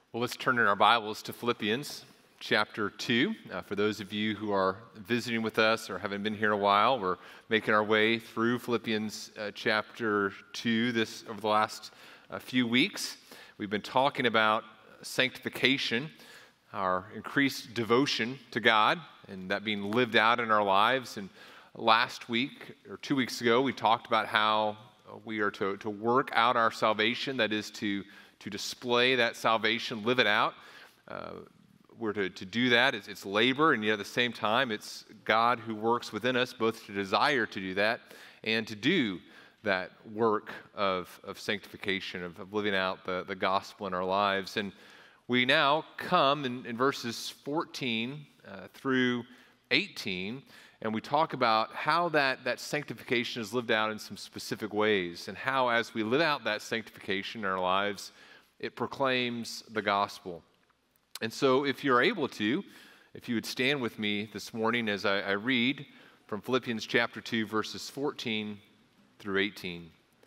Well, let's turn in our Bibles to Philippians chapter 2. For those of you who are visiting with us or haven't been here in a while, we're making our way through Philippians chapter 2 over the last few weeks. We've been talking about sanctification, our increased devotion to God, and that being lived out in our lives. And last week, or 2 weeks ago, we talked about how we are to work out our salvation, that is to display that salvation, live it out. We're to do that. It's labor, and yet at the same time, it's God who works within us, both to desire to do that and to do that work of sanctification, of living out the gospel in our lives. And we now come in verses 14 through 18, and we talk about how that sanctification is lived out in some specific ways, and how as we live out that sanctification in our lives, it proclaims the gospel. And so if you're able to, if you would stand with me this morning as I read from Philippians chapter 2, verses 14 through 18.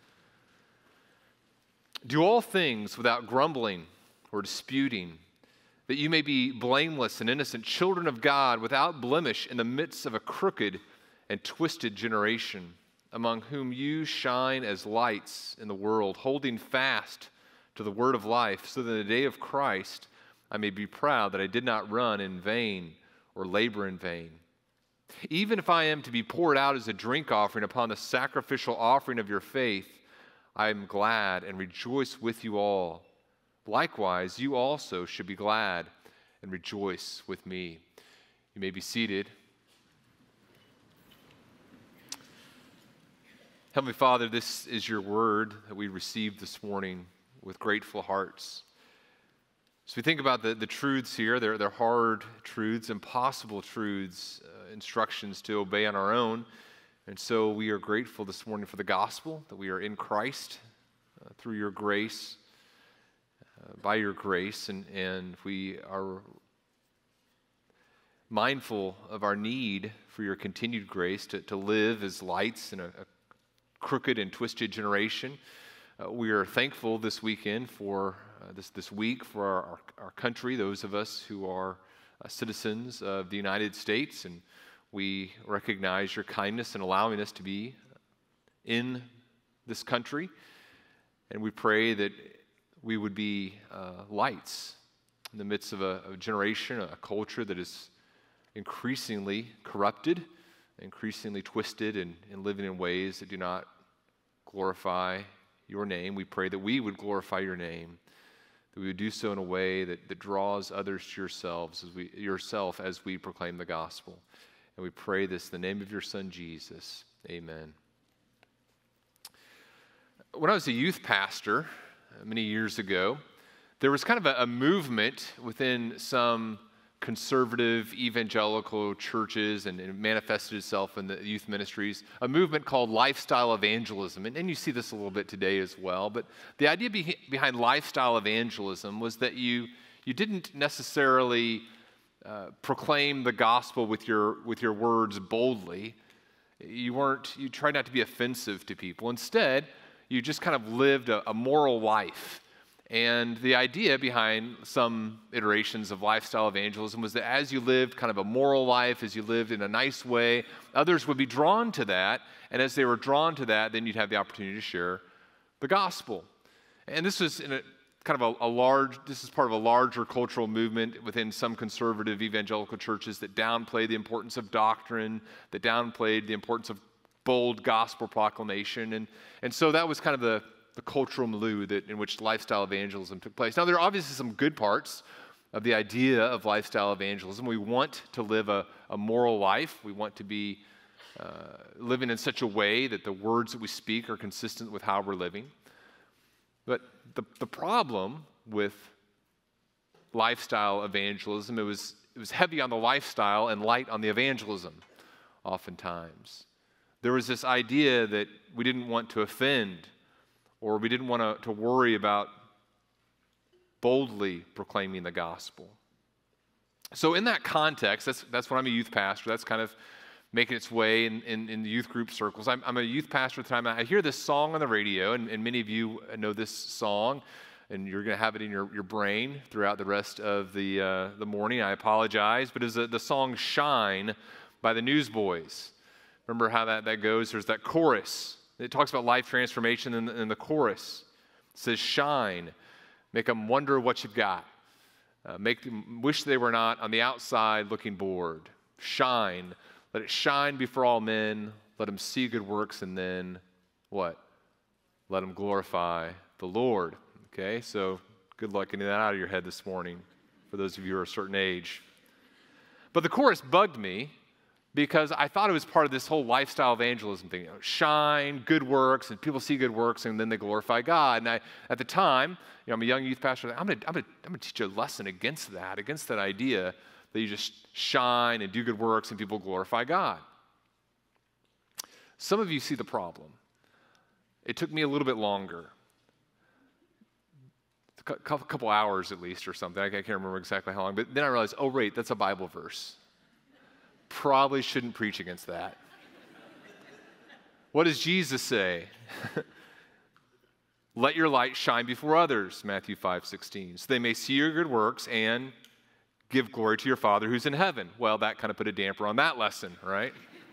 Do all things without grumbling or disputing, that you may be blameless and innocent children of God, without blemish in the midst of a crooked and twisted generation, among whom you shine as lights in the world, holding fast to the word of life, so that in the day of Christ I may be proud that I did not run in vain or labor in vain. Even if I am to be poured out as a drink offering upon the sacrificial offering of your faith, I am glad and rejoice with you all. Likewise, you also should be glad and rejoice with me. You may be seated. Heavenly Father, this is your word that we received this morning with grateful hearts. So we think about the truths here. They're hard truths, impossible truths, instructions to obey on our own. And so we are grateful this morning for the gospel, that we are in Christ through your grace, by your grace, and we are mindful of our need for your continued grace to live as lights in a crooked and twisted generation. We are thankful this weekend for this week for our country, those of us who are citizens of the United States, and we recognize your kindness in allowing us to be in this country, and we pray that we would be lights in the midst of a generation, a culture that is increasingly corrupted, increasingly twisted, and living in ways that do not glorify your name. We pray that we would glorify your name, that we would do so in a way that draws others to yourself as we proclaim the gospel. And we pray this in the name of your Son, Jesus. Amen. When I was a youth pastor many years ago, there was kind of a movement within some conservative evangelical churches, and it manifested itself in the youth ministries, a movement called lifestyle evangelism. And you see this a little bit today as well. But the idea behind lifestyle evangelism was that you didn't necessarily proclaim the gospel with your words boldly. You tried not to be offensive to people. Instead, you just kind of lived a moral life. And the idea behind some iterations of lifestyle evangelism was that as you lived kind of a moral life, as you lived in a nice way, others would be drawn to that. And as they were drawn to that, then you'd have the opportunity to share the gospel. And this was this is part of a larger cultural movement within some conservative evangelical churches that downplayed the importance of doctrine, that downplayed the importance of bold gospel proclamation. And so that was kind of the cultural milieu in which lifestyle evangelism took place. Now, there are obviously some good parts of the idea of lifestyle evangelism. We want to live a moral life. We want to be living in such a way that the words that we speak are consistent with how we're living. But the problem with lifestyle evangelism, it was heavy on the lifestyle and light on the evangelism oftentimes. There was this idea that we didn't want to offend, or we didn't want to worry about boldly proclaiming the gospel. So in that context, that's when I'm a youth pastor. That's kind of making its way in the youth group circles. I'm a youth pastor at the time. I hear this song on the radio, and many of you know this song. and you're going to have it in your brain throughout the rest of the morning. I apologize, but it's the song Shine by the Newsboys. Remember how that goes? There's that chorus. It talks about life transformation in the chorus. It says, shine, make them wonder what you've got. Make them wish they were not on the outside looking bored. Shine, let it shine before all men. Let them see good works, and then what? Let them glorify the Lord. Okay, so good luck getting that out of your head this morning for those of you who are a certain age. But the chorus bugged me because I thought it was part of this whole lifestyle evangelism thing. Shine, good works, and people see good works, and then they glorify God. And at the time, I'm a young youth pastor. I'm gonna teach you a lesson against that idea that you just shine and do good works and people glorify God. Some of you see the problem. It took me a little bit longer. A couple hours at least or something. I can't remember exactly how long. But then I realized, oh, wait, that's a Bible verse. Probably shouldn't preach against that. What does Jesus say? Let your light shine before others, Matthew 5:16, so they may see your good works and give glory to your Father who's in heaven. Well, that kind of put a damper on that lesson, right?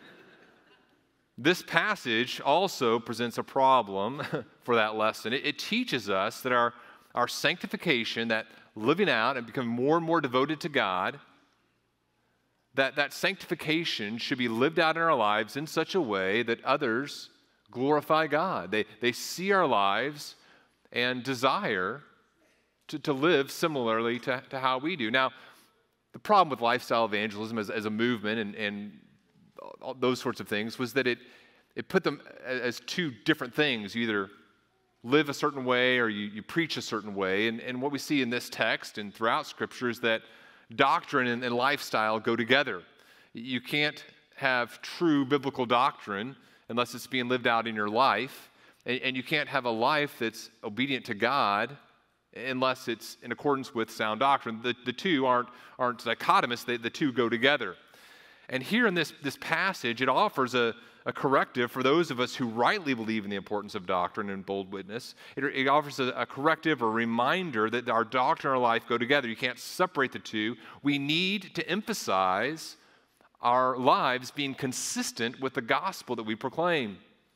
This passage also presents a problem for that lesson. It teaches us that our sanctification, that living out and becoming more and more devoted to God, that sanctification should be lived out in our lives in such a way that others glorify God. They see our lives and desire to live similarly to how we do. Now, the problem with lifestyle evangelism as a movement and all those sorts of things was that it put them as two different things. You either live a certain way or you preach a certain way. And what we see in this text and throughout Scripture is that doctrine and lifestyle go together. You can't have true biblical doctrine unless it's being lived out in your life. And you can't have a life that's obedient to God unless it's in accordance with sound doctrine. The two aren't dichotomous. The two go together. And here in this passage, it offers a corrective for those of us who rightly believe in the importance of doctrine and bold witness. It offers a corrective, a reminder that our doctrine and our life go together. You can't separate the two. We need to emphasize our lives being consistent with the gospel that we proclaim.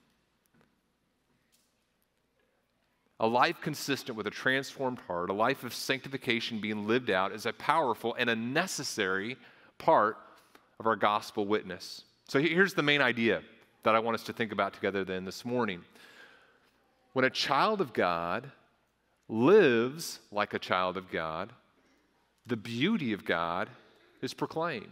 A life consistent with a transformed heart, a life of sanctification being lived out is a powerful and a necessary part of our gospel witness. So here's the main idea that I want us to think about together then this morning. When a child of God lives like a child of God, the beauty of God is proclaimed.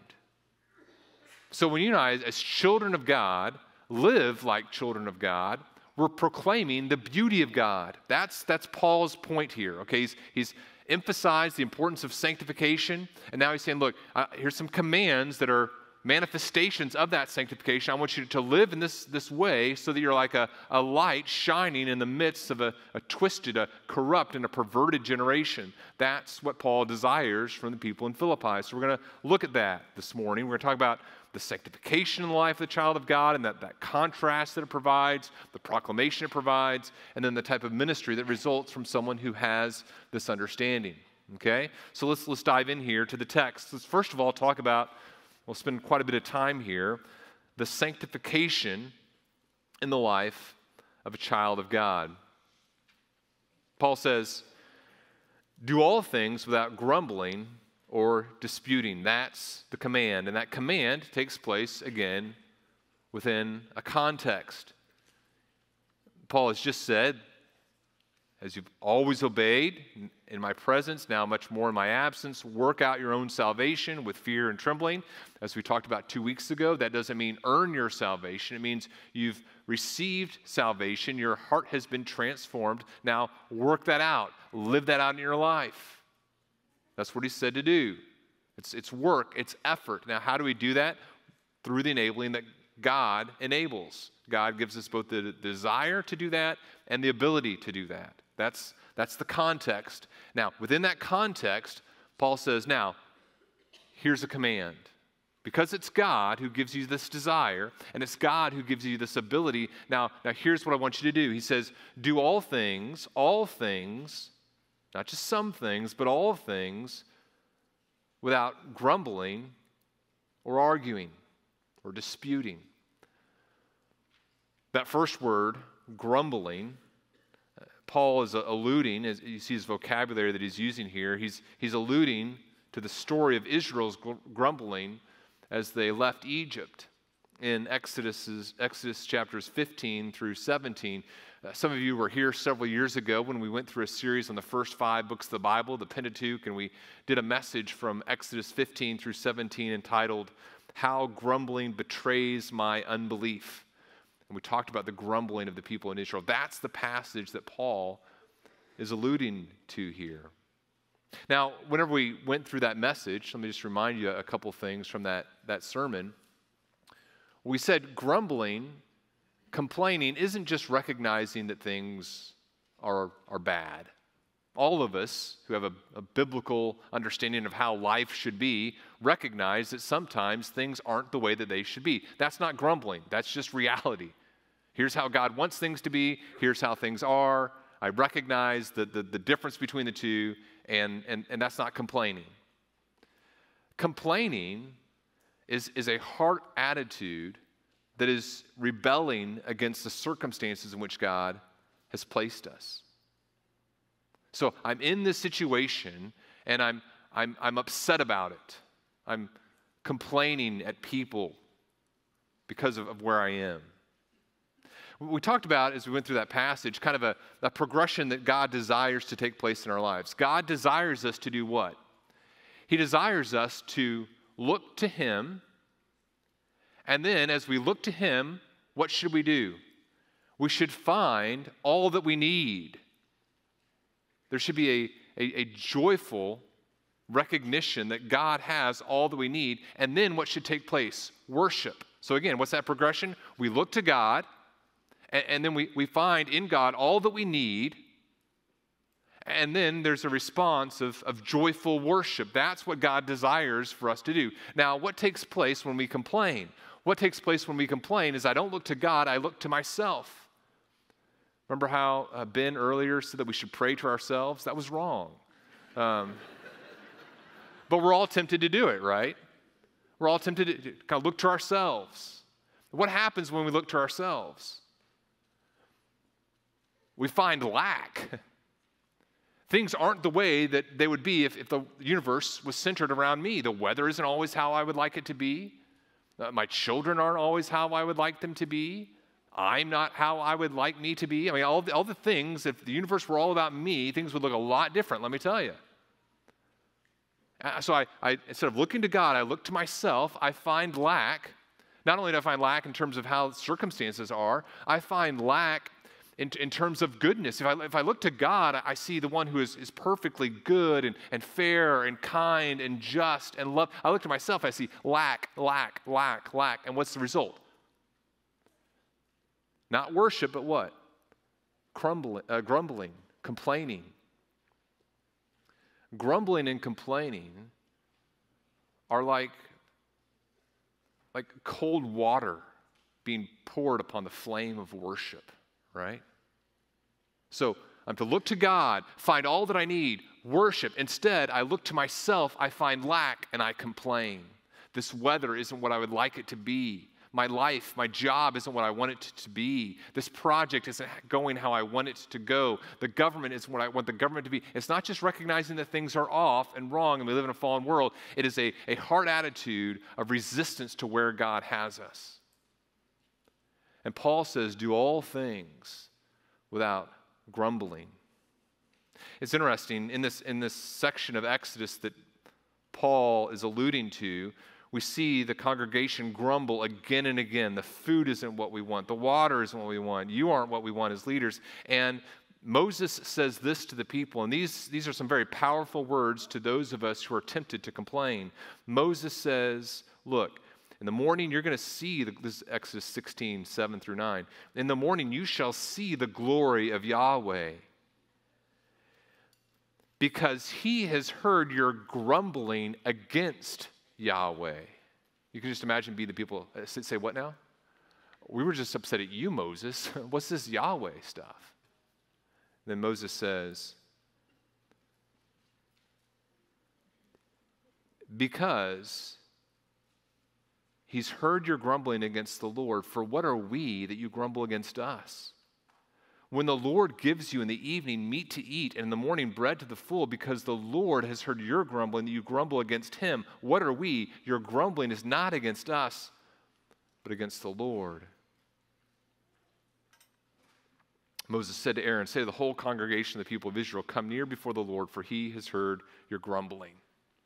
So when you and I, as children of God, live like children of God, we're proclaiming the beauty of God. That's Paul's point here. Okay, he's emphasized the importance of sanctification, and now he's saying, look, here's some commands that are manifestations of that sanctification. I want you to live in this way so that you're like a light shining in the midst of a twisted, a corrupt, and a perverted generation. That's what Paul desires from the people in Philippi. So we're going to look at that this morning. We're going to talk about the sanctification in the life of the child of God and that contrast that it provides, the proclamation it provides, and then the type of ministry that results from someone who has this understanding. Okay? So let's dive in here to the text. Let's first of all talk about, we'll spend quite a bit of time here, the sanctification in the life of a child of God. Paul says, do all things without grumbling or disputing. That's the command. And that command takes place, again, within a context. Paul has just said, as you've always obeyed in my presence, now much more in my absence, work out your own salvation with fear and trembling. As we talked about 2 weeks ago, that doesn't mean earn your salvation. It means you've received salvation. Your heart has been transformed. Now work that out. Live that out in your life. That's what he said to do. It's work, it's effort. Now, how do we do that? Through the enabling that God enables. God gives us both the desire to do that and the ability to do that. That's the context. Now, within that context, Paul says, now, here's a command. Because it's God who gives you this desire, and it's God who gives you this ability, now here's what I want you to do. He says, do all things not just some things, but all things, without grumbling or arguing or disputing. That first word, grumbling, Paul is alluding, as you see his vocabulary that he's using here, he's alluding to the story of Israel's grumbling as they left Egypt in Exodus chapters 15 through 17. Some of you were here several years ago when we went through a series on the first 5 books of the Bible, the Pentateuch, and we did a message from Exodus 15 through 17 entitled, How Grumbling Betrays My Unbelief. And we talked about the grumbling of the people in Israel. That's the passage that Paul is alluding to here. Now, whenever we went through that message, let me just remind you a couple things from that sermon. We said grumbling, complaining, isn't just recognizing that things are bad. All of us who have a biblical understanding of how life should be recognize that sometimes things aren't the way that they should be. That's not grumbling. That's just reality. Here's how God wants things to be. Here's how things are. I recognize the difference between the two, and that's not complaining. Complaining is a heart attitude that is rebelling against the circumstances in which God has placed us. So I'm in this situation, and I'm upset about it. I'm complaining at people because of where I am. We talked about, as we went through that passage, kind of a progression that God desires to take place in our lives. God desires us to do what? He desires us to look to Him, and then as we look to Him, what should we do? We should find all that we need. There should be a joyful recognition that God has all that we need, and then what should take place? Worship. So again, what's that progression? We look to God, and then we find in God all that we need, and then there's a response of joyful worship. That's what God desires for us to do. Now, what takes place when we complain? What takes place when we complain is I don't look to God, I look to myself. Remember how Ben earlier said that we should pray to ourselves? That was wrong. But we're all tempted to do it, right? We're all tempted to kind of look to ourselves. What happens when we look to ourselves? We find lack. Things aren't the way that they would be if the universe was centered around me. The weather isn't always how I would like it to be. My children aren't always how I would like them to be. I'm not how I would like me to be. I mean, all the things, if the universe were all about me, things would look a lot different, let me tell you. So I instead of looking to God, I look to myself. I find lack. Not only do I find lack in terms of how circumstances are, I find lack in terms of goodness. If I look to God, I see the one who is perfectly good and fair and kind and just and love. I look to myself, I see lack. And what's the result? Not worship, but what? Grumbling, complaining. Grumbling and complaining are like cold water being poured upon the flame of worship, right? So I'm to look to God, find all that I need, worship. Instead, I look to myself, I find lack, and I complain. This weather isn't what I would like it to be. My life, my job isn't what I want it to be. This project isn't going how I want it to go. The government isn't what I want the government to be. It's not just recognizing that things are off and wrong and we live in a fallen world. It is a heart attitude of resistance to where God has us. And Paul says, do all things without grumbling. It's interesting, in this section of Exodus that Paul is alluding to, we see the congregation grumble again and again. The food isn't what we want. The water isn't what we want. You aren't what we want as leaders. And Moses says this to the people, and these are some very powerful words to those of us who are tempted to complain. Moses says, look, in the morning you're going to see, this is Exodus 16, 7 through 9. In the morning you shall see the glory of Yahweh, because he has heard your grumbling against Yahweh. You can just imagine be the people say, what now? We were just upset at you, Moses. What's this Yahweh stuff? Then Moses says, because he's heard your grumbling against the Lord. For what are we that you grumble against us? When the Lord gives you in the evening meat to eat, and in the morning bread to the full, because the Lord has heard your grumbling, that you grumble against him, what are we? Your grumbling is not against us, but against the Lord. Moses said to Aaron, say to the whole congregation of the people of Israel, come near before the Lord, for he has heard your grumbling.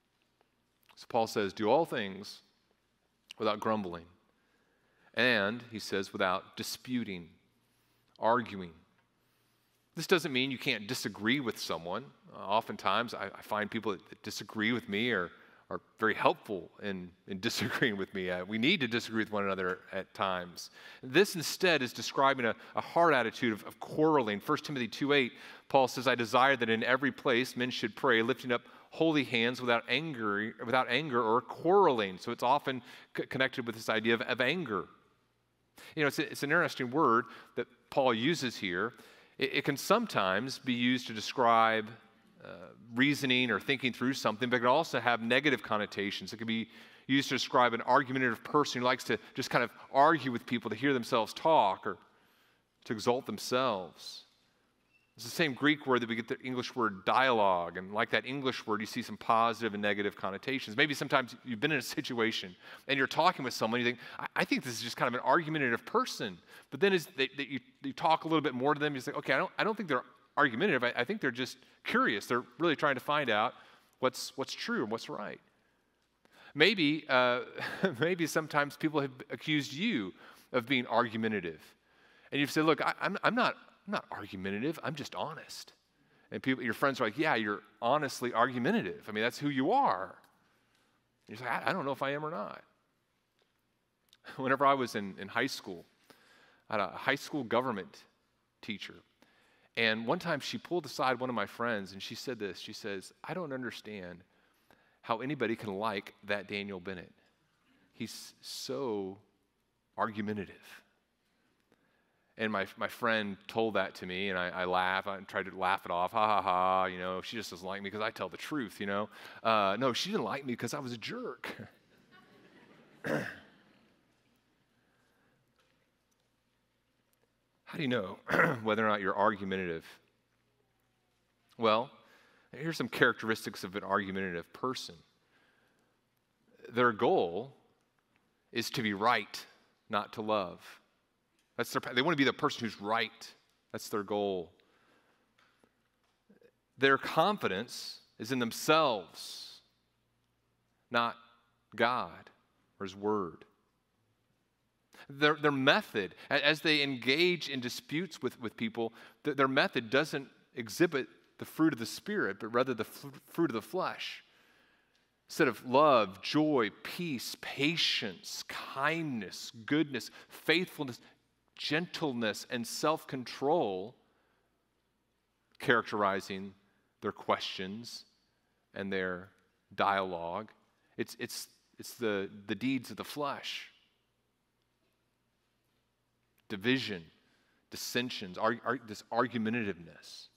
So Paul says, do all things without grumbling. And, he says, without disputing, arguing. This doesn't mean you can't disagree with someone. Oftentimes, I find people that disagree with me are very helpful in disagreeing with me. We need to disagree with one another at times. This instead is describing a hard attitude of quarreling. 1 Timothy 2:8, Paul says, I desire that in every place men should pray, lifting up holy hands without anger or quarreling. So it's often connected with this idea of anger. You know, it's an interesting word that Paul uses here. It can sometimes be used to describe reasoning or thinking through something, but it can also have negative connotations. It can be used to describe an argumentative person who likes to just kind of argue with people to hear themselves talk or to exalt themselves. It's the same Greek word that we get the English word dialogue, and like that English word, you see some positive and negative connotations. Maybe sometimes you've been in a situation and you're talking with someone, you think, I think this is just kind of an argumentative person. But then as you talk a little bit more to them, you say, okay, I don't think they're argumentative. I think they're just curious. They're really trying to find out what's true and what's right. Maybe sometimes people have accused you of being argumentative. And you've said, look, I'm not argumentative, I'm just honest. And your friends are like, yeah, you're honestly argumentative. I mean, that's who you are. And you're like, I don't know if I am or not. Whenever I was in high school, I had a high school government teacher. And one time she pulled aside one of my friends and she said this. She says, I don't understand how anybody can like that Daniel Bennett. He's so argumentative. And my friend told that to me, and I laughed. I tried to laugh it off. Ha, ha, ha. You know, she just doesn't like me because I tell the truth, you know. No, she didn't like me because I was a jerk. How do you know whether or not you're argumentative? Well, here's some characteristics of an argumentative person. Their goal is to be right, not to love. They want to be the person who's right. That's their goal. Their confidence is in themselves, not God or His Word. Their method, as they engage in disputes with people, their method doesn't exhibit the fruit of the Spirit, but rather the fruit of the flesh. Instead of love, joy, peace, patience, kindness, goodness, faithfulness, gentleness, and self-control characterizing their questions and their dialogue. It's the deeds of the flesh. Division, dissensions, this argumentativeness.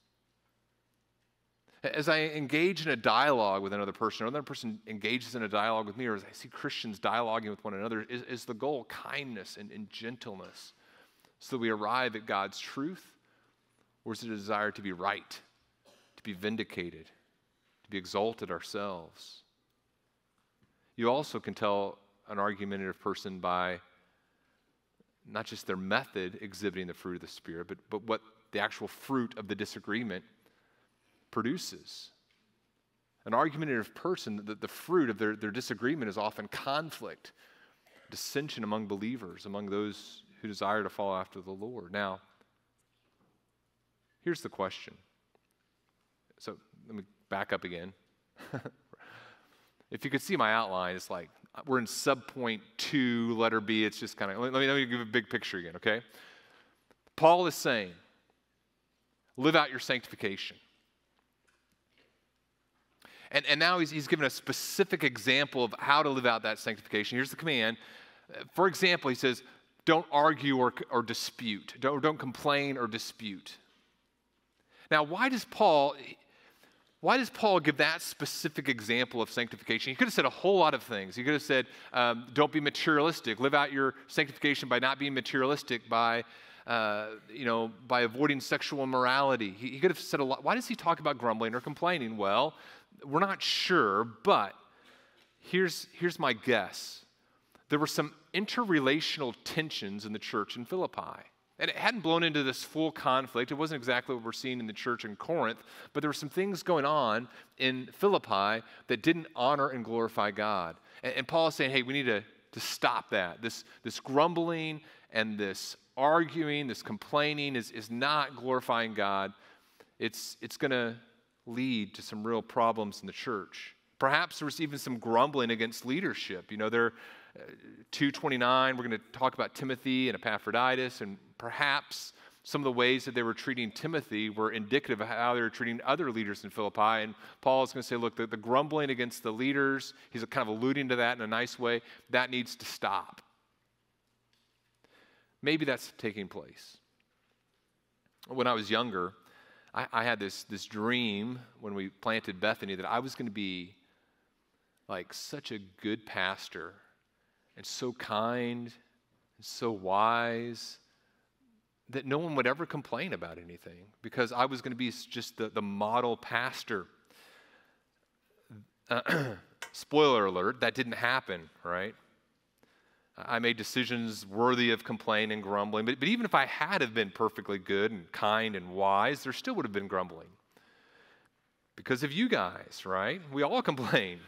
As I engage in a dialogue with another person, or another person engages in a dialogue with me, or as I see Christians dialoguing with one another, is the goal kindness and gentleness, so that we arrive at God's truth? Or is it a desire to be right, to be vindicated, to be exalted ourselves? You also can tell an argumentative person by not just their method exhibiting the fruit of the Spirit, but what the actual fruit of the disagreement produces. An argumentative person, the fruit of their disagreement is often conflict, dissension among believers, among those who desire to follow after the Lord. Now, here's the question. So let me back up again. If you could see my outline, it's like we're in subpoint 2, letter B. It's just kind of, let me give a big picture again, okay? Paul is saying, live out your sanctification. And now he's given a specific example of how to live out that sanctification. Here's the command. For example, he says, don't argue or dispute. Don't complain or dispute. Now, why does Paul, Why does Paul give that specific example of sanctification? He could have said a whole lot of things. He could have said, don't be materialistic. Live out your sanctification by not being materialistic, by avoiding sexual immorality. He could have said a lot. Why does he talk about grumbling or complaining? Well, we're not sure, but here's my guess. There were some interrelational tensions in the church in Philippi. And it hadn't blown into this full conflict. It wasn't exactly what we're seeing in the church in Corinth, but there were some things going on in Philippi that didn't honor and glorify God. And Paul is saying, hey, we need to stop that. This grumbling and this arguing, this complaining is not glorifying God. It's going to lead to some real problems in the church. Perhaps there was even some grumbling against leadership. There 2:29, we're going to talk about Timothy and Epaphroditus, and perhaps some of the ways that they were treating Timothy were indicative of how they were treating other leaders in Philippi. And Paul is going to say, look, the grumbling against the leaders, he's kind of alluding to that in a nice way, that needs to stop. Maybe that's taking place. When I was younger, I had this dream when we planted Bethany that I was going to be like such a good pastor and so kind and so wise that no one would ever complain about anything because I was going to be just the model pastor. Spoiler alert, that didn't happen, right? I made decisions worthy of complaint and grumbling, but even if I had have been perfectly good and kind and wise, there still would have been grumbling. Because of you guys, right? We all complain.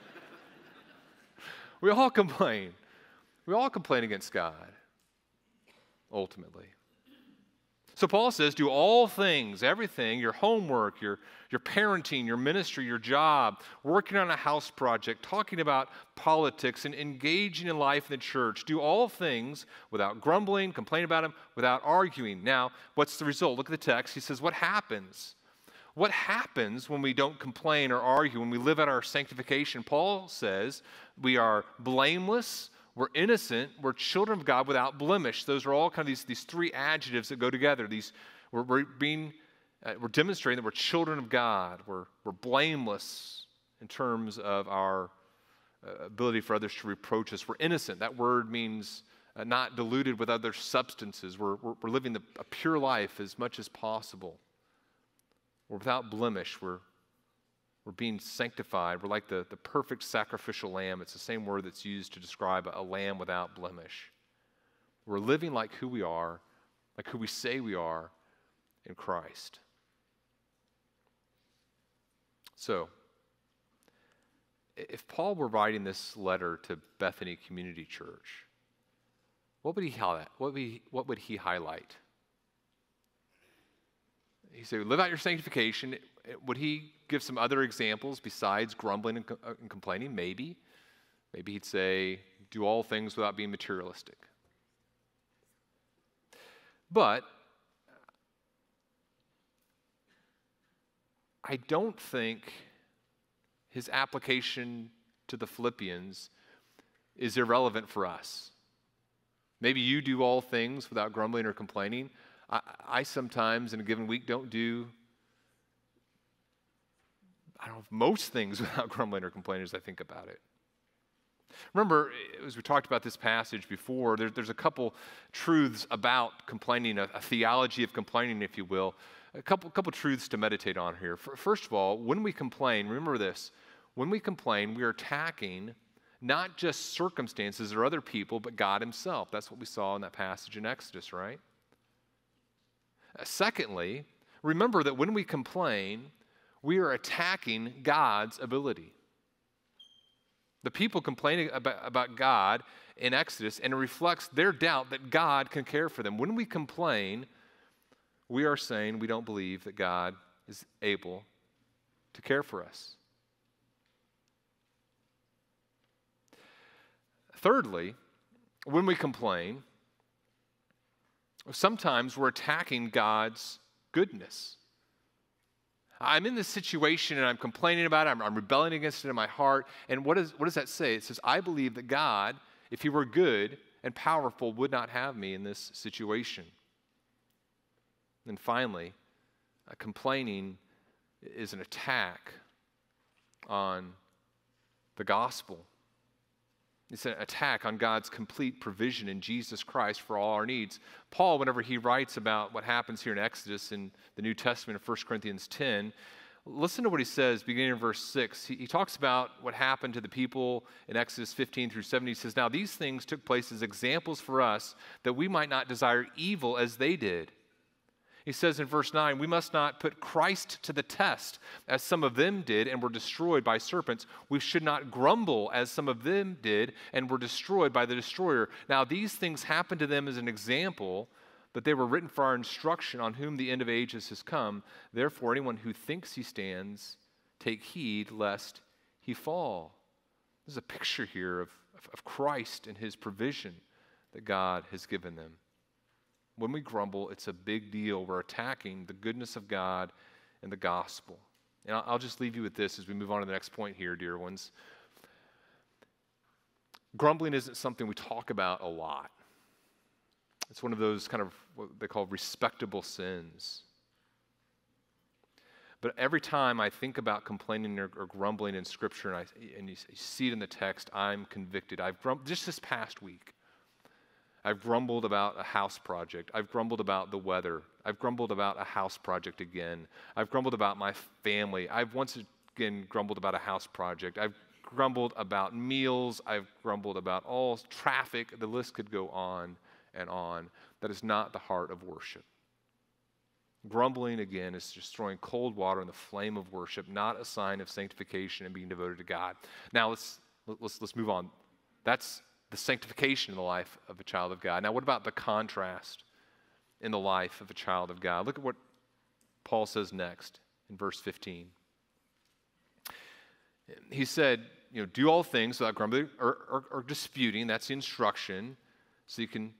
We all complain. We all complain against God, ultimately. So Paul says, do all things, everything, your homework, your parenting, your ministry, your job, working on a house project, talking about politics, and engaging in life in the church. Do all things without grumbling, complaining about them, without arguing. Now, what's the result? Look at the text. He says, what happens? What happens when we don't complain or argue, when we live out our sanctification? Paul says we are blameless, we're innocent, we're children of God without blemish. Those are all kind of these three adjectives that go together. We're demonstrating that we're children of God. We're blameless in terms of our ability for others to reproach us. We're innocent. That word means not diluted with other substances. We're living a pure life as much as possible. We're without blemish. We're being sanctified. We're like the perfect sacrificial lamb. It's the same word that's used to describe a lamb without blemish. We're living like who we are, like who we say we are in Christ. So, if Paul were writing this letter to Bethany Community Church, what would he highlight? What would he highlight? He said, live out your sanctification. Would he give some other examples besides grumbling and complaining? Maybe. Maybe he'd say, do all things without being materialistic. But I don't think his application to the Philippians is irrelevant for us. Maybe you do all things without grumbling or complaining. I sometimes in a given week don't do, most things without grumbling or complaining as I think about it. Remember, as we talked about this passage before, there's a couple truths about complaining, a theology of complaining, if you will. A couple truths to meditate on here. First of all, when we complain, remember this, when we complain, we are attacking not just circumstances or other people, but God himself. That's what we saw in that passage in Exodus, right? Secondly, remember that when we complain, we are attacking God's ability. The people complaining about God in Exodus, and it reflects their doubt that God can care for them. When we complain, we are saying we don't believe that God is able to care for us. Thirdly, when we complain, sometimes we're attacking God's goodness. I'm in this situation and I'm complaining about it, I'm rebelling against it in my heart, and what does that say? It says, I believe that God, if he were good and powerful, would not have me in this situation. And finally, complaining is an attack on the gospel. It's an attack on God's complete provision in Jesus Christ for all our needs. Paul, whenever he writes about what happens here in Exodus in the New Testament of 1 Corinthians 10, listen to what he says beginning in verse 6. He talks about what happened to the people in Exodus 15 through 17. He says, "Now these things took place as examples for us that we might not desire evil as they did." He says in verse 9, "We must not put Christ to the test, as some of them did and were destroyed by serpents. We should not grumble, as some of them did and were destroyed by the destroyer. Now these things happened to them as an example, but they were written for our instruction, on whom the end of ages has come. Therefore, anyone who thinks he stands, take heed lest he fall." There's a picture here of Christ and his provision that God has given them. When we grumble, it's a big deal. We're attacking the goodness of God and the gospel. And I'll just leave you with this as we move on to the next point here, dear ones. Grumbling isn't something we talk about a lot. It's one of those kind of what they call respectable sins. But every time I think about complaining or grumbling in Scripture, and you see it in the text, I'm convicted. Just this past week, I've grumbled about a house project. I've grumbled about the weather. I've grumbled about a house project again. I've grumbled about my family. I've once again grumbled about a house project. I've grumbled about meals. I've grumbled about all traffic. The list could go on and on. That is not the heart of worship. Grumbling, again, is just throwing cold water on the flame of worship, not a sign of sanctification and being devoted to God. Now, let's move on. That's the sanctification in the life of a child of God. Now, what about the contrast in the life of a child of God? Look at what Paul says next in verse 15. He said, do all things without grumbling or disputing. That's the instruction. So you can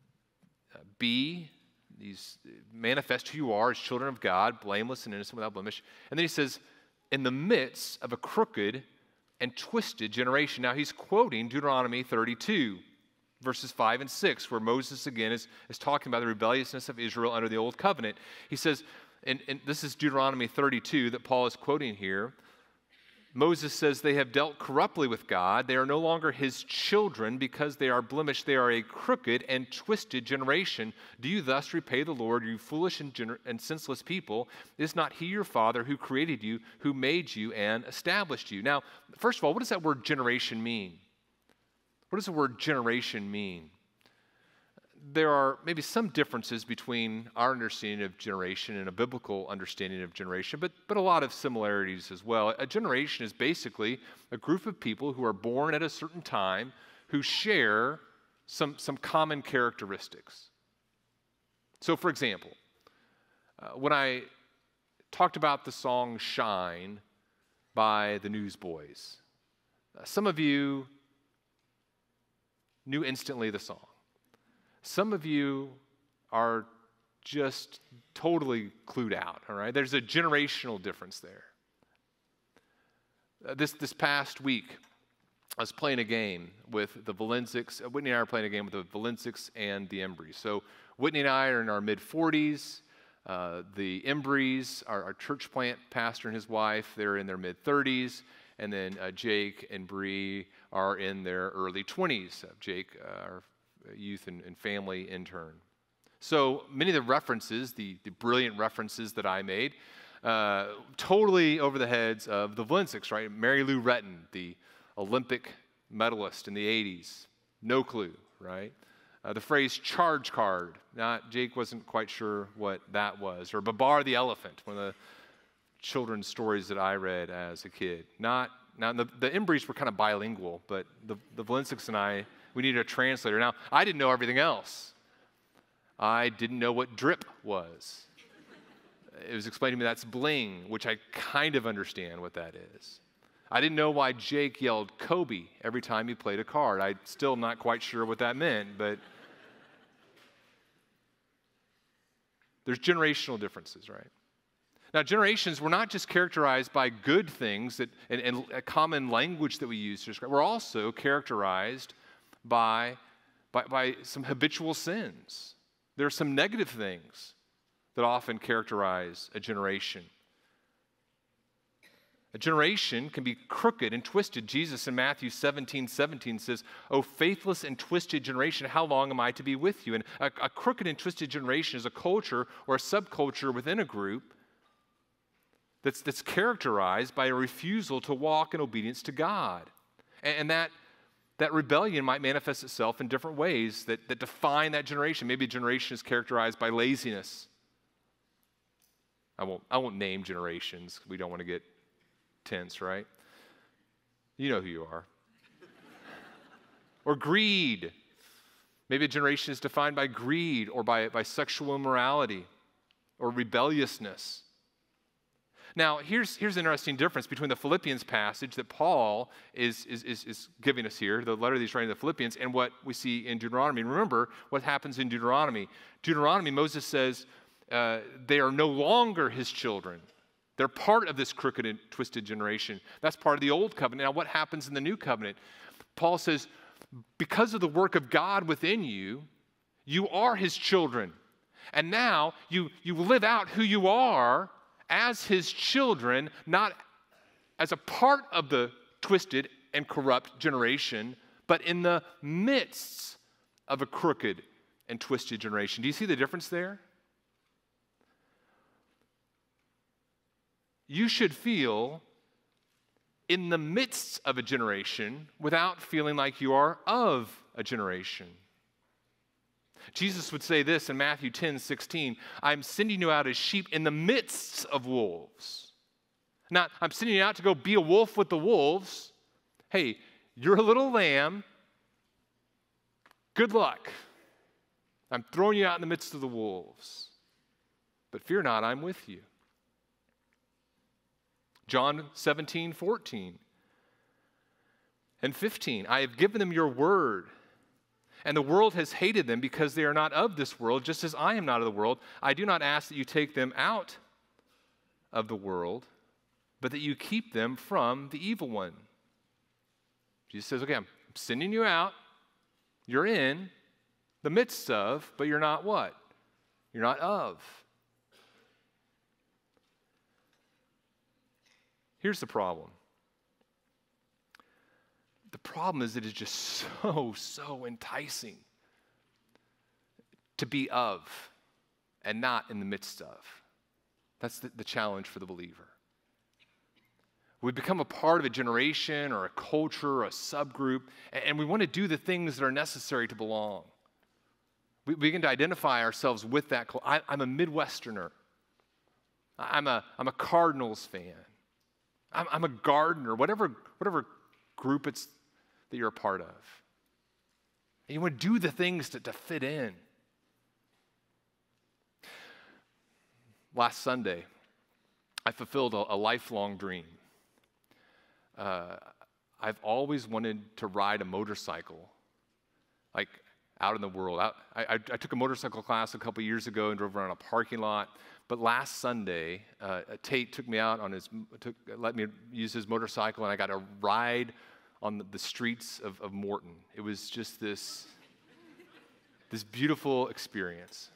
manifest who you are as children of God, blameless and innocent without blemish. And then he says, in the midst of a crooked and twisted generation. Now he's quoting Deuteronomy 32, verses 5 and 6, where Moses again is talking about the rebelliousness of Israel under the old covenant. He says, and this is Deuteronomy 32 that Paul is quoting here. Moses says, they have dealt corruptly with God. They are no longer his children because they are blemished. They are a crooked and twisted generation. Do you thus repay the Lord, you foolish and senseless people? Is not he your father who created you, who made you and established you? Now, first of all, what does that word generation mean? What does the word generation mean? There are maybe some differences between our understanding of generation and a biblical understanding of generation, but a lot of similarities as well. A generation is basically a group of people who are born at a certain time who share some common characteristics. So, for example, when I talked about the song Shine by the Newsboys, some of you knew instantly the song. Some of you are just totally clued out, all right? There's a generational difference there. This past week, I was playing a game with the Valensics. Whitney and I are playing a game with the Valensics and the Embreys. So Whitney and I are in our mid-40s. The Embreys, our church plant pastor and his wife, they're in their mid-30s. And then Jake and Bree are in their early 20s. Jake, our youth and family intern. So many of the references, the brilliant references that I made, totally over the heads of the Valensics, right? Mary Lou Retton, the Olympic medalist in the 80s. No clue, right? The phrase charge card. Jake wasn't quite sure what that was. Or Babar the elephant, one of the children's stories that I read as a kid. Now, the Embreys were kind of bilingual, but the Valensics and I, we needed a translator. Now, I didn't know everything else. I didn't know what drip was. It was explained to me that's bling, which I kind of understand what that is. I didn't know why Jake yelled Kobe every time he played a card. I'm still not quite sure what that meant, but there's generational differences, right? Now, generations were not just characterized by good things and a common language that we use to describe. We're also characterized by some habitual sins. There are some negative things that often characterize a generation. A generation can be crooked and twisted. Jesus in Matthew 17:17 says, "O faithless and twisted generation, how long am I to be with you?" And a crooked and twisted generation is a culture or a subculture within a group that's characterized by a refusal to walk in obedience to God. And that rebellion might manifest itself in different ways that define that generation. Maybe a generation is characterized by laziness. I won't name generations. We don't want to get tense, right? You know who you are. Or greed. Maybe a generation is defined by greed or by sexual immorality or rebelliousness. Now, here's an interesting difference between the Philippians passage that Paul is giving us here, the letter that he's writing to the Philippians, and what we see in Deuteronomy. Remember what happens in Deuteronomy. Deuteronomy, Moses says they are no longer his children. They're part of this crooked and twisted generation. That's part of the old covenant. Now, what happens in the new covenant? Paul says, because of the work of God within you, you are his children. And now you live out who you are as his children, not as a part of the twisted and corrupt generation, but in the midst of a crooked and twisted generation. Do you see the difference there? You should feel in the midst of a generation without feeling like you are of a generation. Jesus would say this in Matthew 10:16, "I'm sending you out as sheep in the midst of wolves." Not, I'm sending you out to go be a wolf with the wolves. Hey, you're a little lamb. Good luck. I'm throwing you out in the midst of the wolves. But fear not, I'm with you. John 17:14 and 15, "I have given them your word, and the world has hated them because they are not of this world, just as I am not of the world. I do not ask that you take them out of the world, but that you keep them from the evil one." Jesus says, okay, I'm sending you out. You're in the midst of, but you're not what? You're not of. Here's the problem. The problem is that it's just so enticing to be of and not in the midst of. That's the challenge for the believer. We become a part of a generation or a culture or a subgroup, and we want to do the things that are necessary to belong. We begin to identify ourselves with that. I'm a Midwesterner. I'm a Cardinals fan. I'm a gardener, whatever group it's that you're a part of. And you want to do the things to fit in. Last Sunday, I fulfilled a lifelong dream. I've always wanted to ride a motorcycle, like out in the world. I took a motorcycle class a couple years ago and drove around a parking lot. But last Sunday, Tate took me out let me use his motorcycle, and I got to ride on the streets of Morton. It was just this beautiful experience.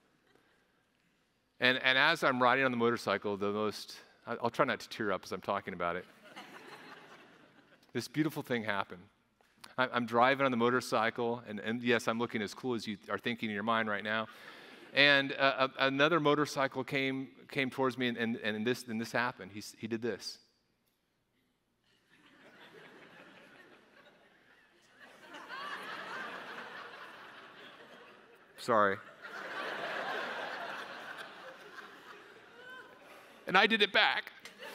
And as I'm riding on the motorcycle, I'll try not to tear up as I'm talking about it. This beautiful thing happened. I'm driving on the motorcycle, and yes, I'm looking as cool as you are thinking in your mind right now. And another motorcycle came towards me, and this happened. He did this. Sorry. And I did it back.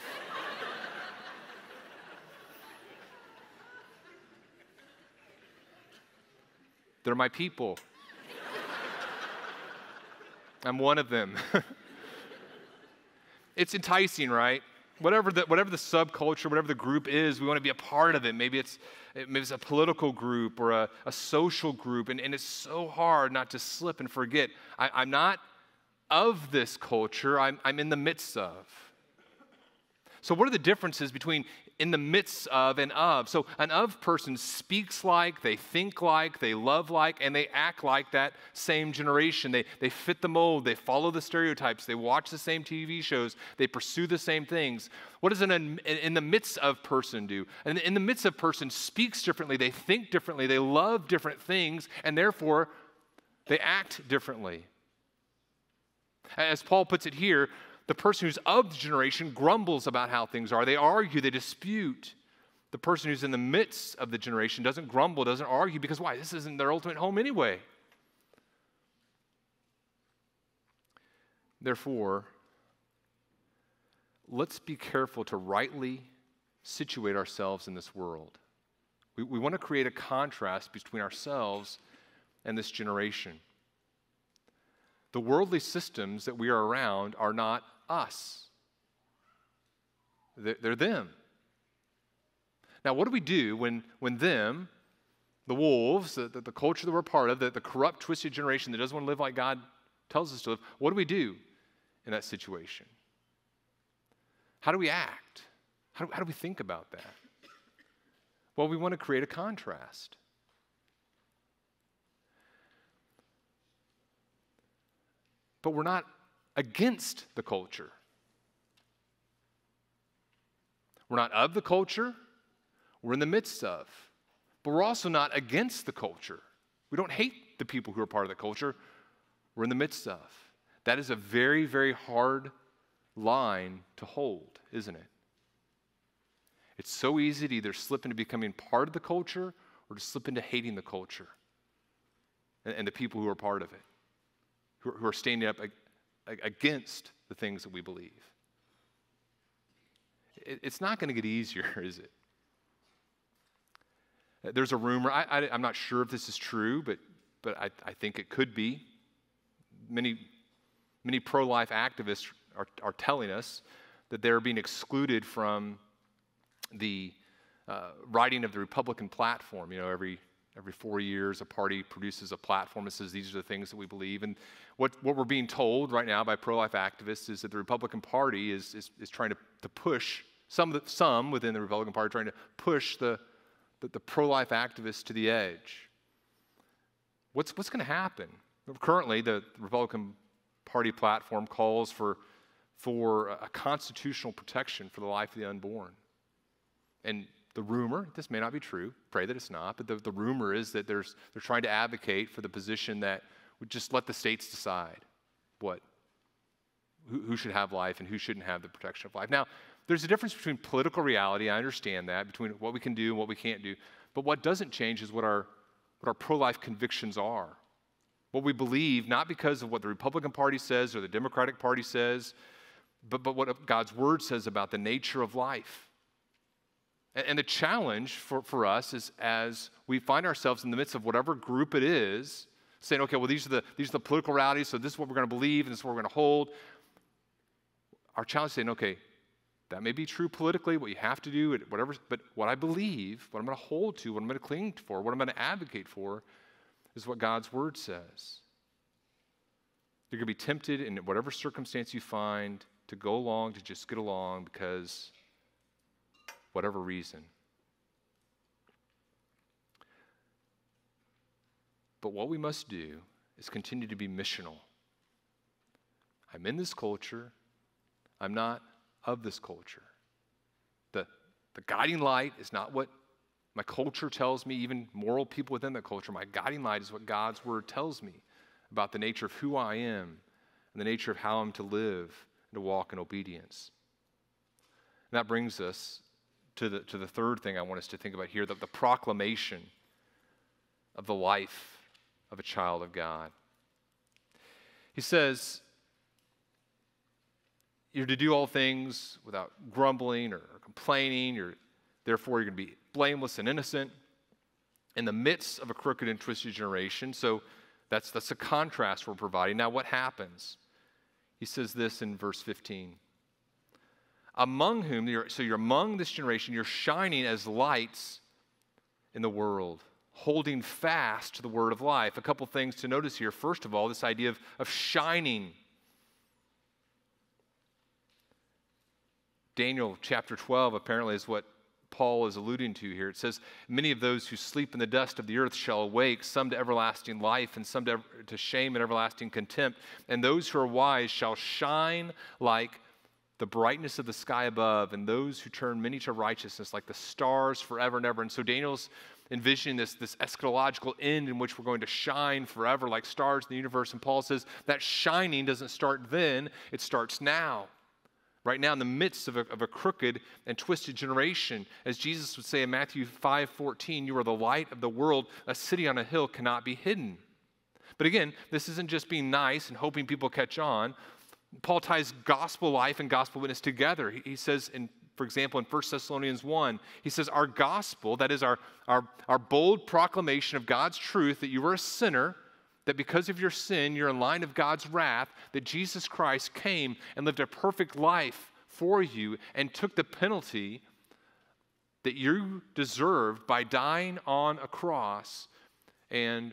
They're my people. I'm one of them. It's enticing, right? Whatever the subculture, whatever the group is, we want to be a part of it. Maybe it's a political group or a social group, and it's so hard not to slip and forget. I'm not of this culture. I'm in the midst of. So what are the differences between in the midst of and of. So an of person speaks like, they think like, they love like, and they act like that same generation. They fit the mold, they follow the stereotypes, they watch the same TV shows, they pursue the same things. What does an in the midst of person do? And in the midst of person speaks differently, they think differently, they love different things, and therefore they act differently. As Paul puts it here, the person who's of the generation grumbles about how things are. They argue, they dispute. The person who's in the midst of the generation doesn't grumble, doesn't argue, because why? This isn't their ultimate home anyway. Therefore, let's be careful to rightly situate ourselves in this world. We want to create a contrast between ourselves and this generation. The worldly systems that we are around are not us. They're them. Now, what do we do when them, the wolves, the culture that we're part of, the corrupt, twisted generation that doesn't want to live like God tells us to live, what do we do in that situation? How do we act? How do we think about that? Well, we want to create a contrast. But we're not against the culture. We're not of the culture. We're in the midst of. But we're also not against the culture. We don't hate the people who are part of the culture. We're in the midst of. That is a very, very hard line to hold, isn't it? It's so easy to either slip into becoming part of the culture or to slip into hating the culture and the people who are part of it, who are standing up against the things that we believe. It's not going to get easier, is it? There's a rumor, I'm not sure if this is true, but I think it could be. Many pro-life activists are telling us that they're being excluded from the writing of the Republican platform. You know, every 4 years, a party produces a platform that says these are the things that we believe. And what we're being told right now by pro-life activists is that the Republican Party is trying to push, some within the Republican Party trying to push the pro-life activists to the edge. What's going to happen? Currently, the Republican Party platform calls for a constitutional protection for the life of the unborn. And the rumor, this may not be true, pray that it's not, but the rumor is that they're trying to advocate for the position that would just let the states decide who should have life and who shouldn't have the protection of life. Now, there's a difference between political reality, I understand that, between what we can do and what we can't do, but what doesn't change is what our pro-life convictions are. What we believe, not because of what the Republican Party says or the Democratic Party says, but what God's Word says about the nature of life. And the challenge for us is, as we find ourselves in the midst of whatever group it is, saying, okay, well, these are the political realities, so this is what we're going to believe, and this is what we're going to hold. Our challenge is saying, okay, that may be true politically, what you have to do, whatever, but what I believe, what I'm going to hold to, what I'm going to cling for, what I'm going to advocate for, is what God's Word says. You're going to be tempted in whatever circumstance you find to go along, to just get along, because whatever reason. But what we must do is continue to be missional. I'm in this culture. I'm not of this culture. The guiding light is not what my culture tells me, even moral people within that culture. My guiding light is what God's Word tells me about the nature of who I am and the nature of how I'm to live and to walk in obedience. And that brings us to the third thing I want us to think about here, the proclamation of the life of a child of God. He says, you're to do all things without grumbling or complaining, therefore you're going to be blameless and innocent in the midst of a crooked and twisted generation. So that's a contrast we're providing. Now what happens? He says this in verse 15. Among whom, you're among this generation, you're shining as lights in the world, holding fast to the word of life. A couple things to notice here. First of all, this idea of shining. Daniel chapter 12 apparently is what Paul is alluding to here. It says, many of those who sleep in the dust of the earth shall awake, some to everlasting life and some to shame and everlasting contempt. And those who are wise shall shine like the brightness of the sky above, and those who turn many to righteousness like the stars forever and ever. And so Daniel's envisioning this eschatological end in which we're going to shine forever like stars in the universe. And Paul says that shining doesn't start then, it starts now. Right now in the midst of a crooked and twisted generation. As Jesus would say in Matthew 5:14, you are the light of the world. A city on a hill cannot be hidden. But again, this isn't just being nice and hoping people catch on. Paul ties gospel life and gospel witness together. He says, for example, in 1 Thessalonians 1, he says, our gospel, that is our bold proclamation of God's truth, that you are a sinner, that because of your sin, you're in line of God's wrath, that Jesus Christ came and lived a perfect life for you and took the penalty that you deserved by dying on a cross and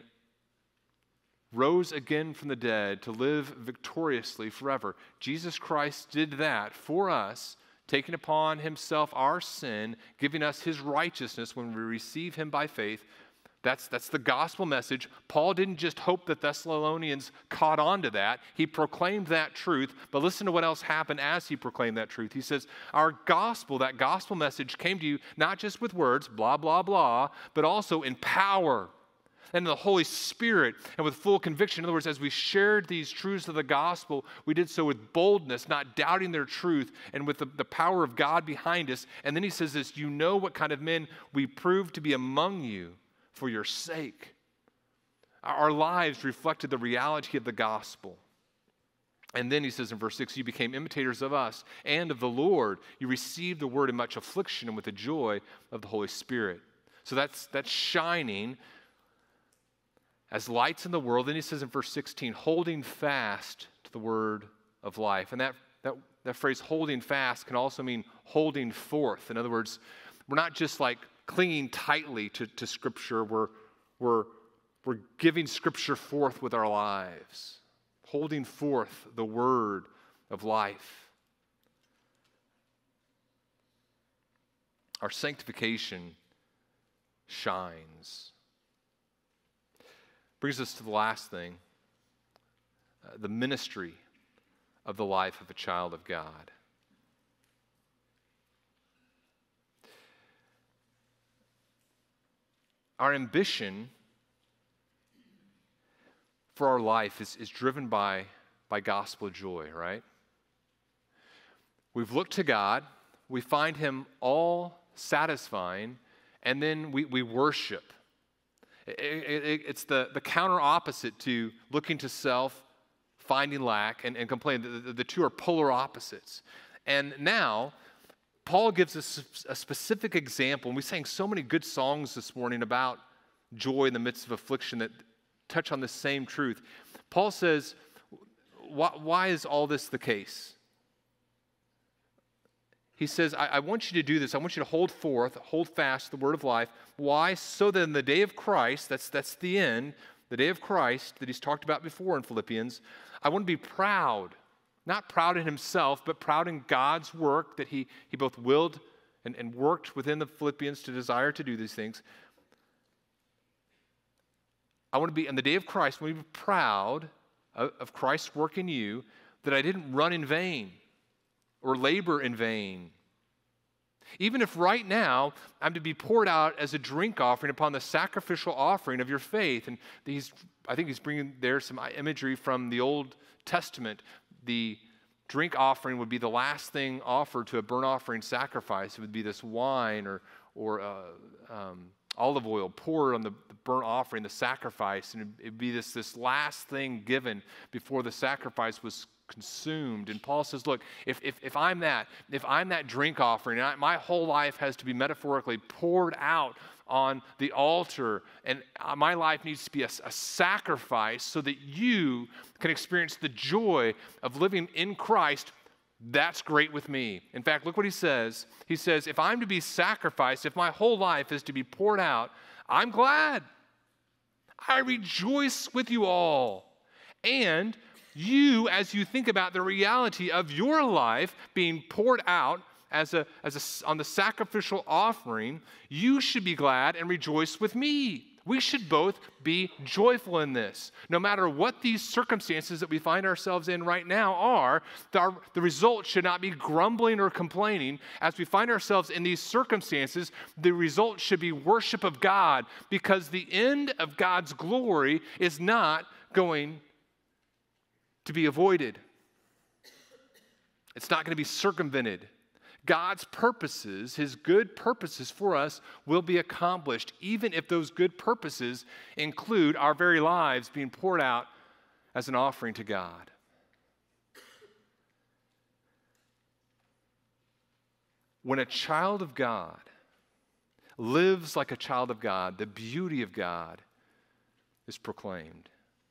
rose again from the dead to live victoriously forever. Jesus Christ did that for us, taking upon himself our sin, giving us his righteousness when we receive him by faith. That's the gospel message. Paul didn't just hope the Thessalonians caught on to that. He proclaimed that truth, but listen to what else happened as he proclaimed that truth. He says, our gospel, that gospel message came to you not just with words, blah, blah, blah, but also in power and in the Holy Spirit and with full conviction. In other words, as we shared these truths of the gospel, we did so with boldness, not doubting their truth, and with the power of God behind us. And then he says this, you know what kind of men we proved to be among you for your sake. Our lives reflected the reality of the gospel. And then he says in verse 6, you became imitators of us and of the Lord. You received the word in much affliction and with the joy of the Holy Spirit. So that's shining as lights in the world. Then he says in verse 16, holding fast to the word of life. And that phrase, holding fast, can also mean holding forth. In other words, we're not just like clinging tightly to Scripture. We're giving Scripture forth with our lives, holding forth the word of life. Our sanctification shines. Brings us to the last thing, the ministry of the life of a child of God. Our ambition for our life is driven by gospel joy, right? We've looked to God, we find him all satisfying, and then we worship. It's the counter opposite to looking to self, finding lack, and complaining. The two are polar opposites. And now, Paul gives us a specific example, and we sang so many good songs this morning about joy in the midst of affliction that touch on the same truth. Paul says, why is all this the case? He says, I want you to do this. I want you to hold fast the word of life. Why? So that in the day of Christ, that's the end, the day of Christ that he's talked about before in Philippians, I want to be proud. Not proud in himself, but proud in God's work that he both willed and worked within the Philippians to desire to do these things. I want to be, in the day of Christ, I want to be proud of Christ's work in you, that I didn't run in vain or labor in vain. Even if right now I'm to be poured out as a drink offering upon the sacrificial offering of your faith. And I think he's bringing there some imagery from the Old Testament. The drink offering would be the last thing offered to a burnt offering sacrifice. It would be this wine or olive oil poured on the burnt offering, the sacrifice, and it would be this last thing given before the sacrifice was consumed. And Paul says, look, if I'm that drink offering, and my whole life has to be metaphorically poured out on the altar, and my life needs to be a sacrifice so that you can experience the joy of living in Christ, that's great with me. In fact, look what he says. He says, if I'm to be sacrificed, if my whole life is to be poured out, I'm glad. I rejoice with you all. And you, as you think about the reality of your life being poured out, on the sacrificial offering, you should be glad and rejoice with me. We should both be joyful in this. No matter what these circumstances that we find ourselves in right now are, the result should not be grumbling or complaining. As we find ourselves in these circumstances, the result should be worship of God, because the end of God's glory is not going to be avoided. It's not going to be circumvented. God's purposes, his good purposes for us, will be accomplished, even if those good purposes include our very lives being poured out as an offering to God. When a child of God lives like a child of God, the beauty of God is proclaimed.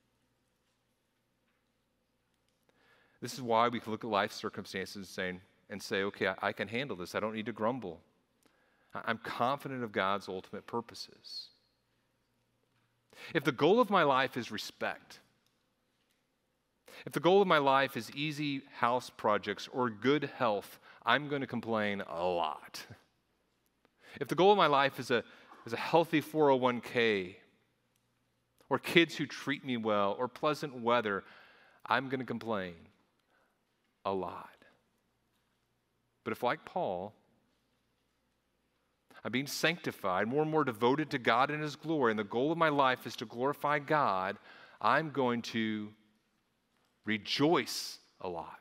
This is why we can look at life circumstances and say, okay, I can handle this. I don't need to grumble. I'm confident of God's ultimate purposes. If the goal of my life is respect, if the goal of my life is easy house projects or good health, I'm going to complain a lot. If the goal of my life is a healthy 401k, or kids who treat me well, or pleasant weather, I'm going to complain a lot. But if, like Paul, I'm being sanctified, more and more devoted to God and his glory, and the goal of my life is to glorify God, I'm going to rejoice a lot.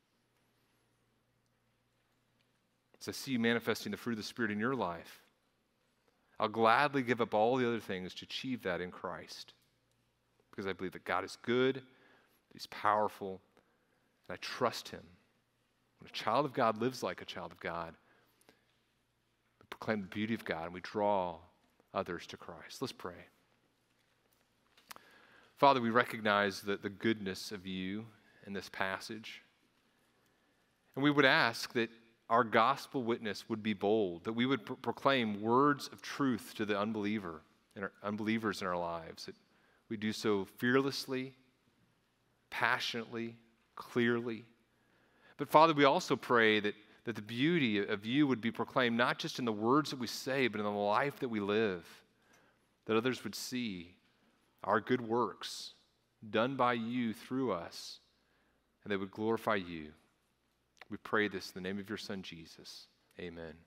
As I see you manifesting the fruit of the Spirit in your life, I'll gladly give up all the other things to achieve that in Christ, because I believe that God is good, that he's powerful, and I trust him. When a child of God lives like a child of God, we proclaim the beauty of God and we draw others to Christ. Let's pray. Father, we recognize the goodness of you in this passage. And we would ask that our gospel witness would be bold, that we would proclaim words of truth to the unbelievers in our lives, that we do so fearlessly, passionately, clearly. But Father, we also pray that the beauty of you would be proclaimed not just in the words that we say, but in the life that we live, that others would see our good works done by you through us, and they would glorify you. We pray this in the name of your Son, Jesus. Amen.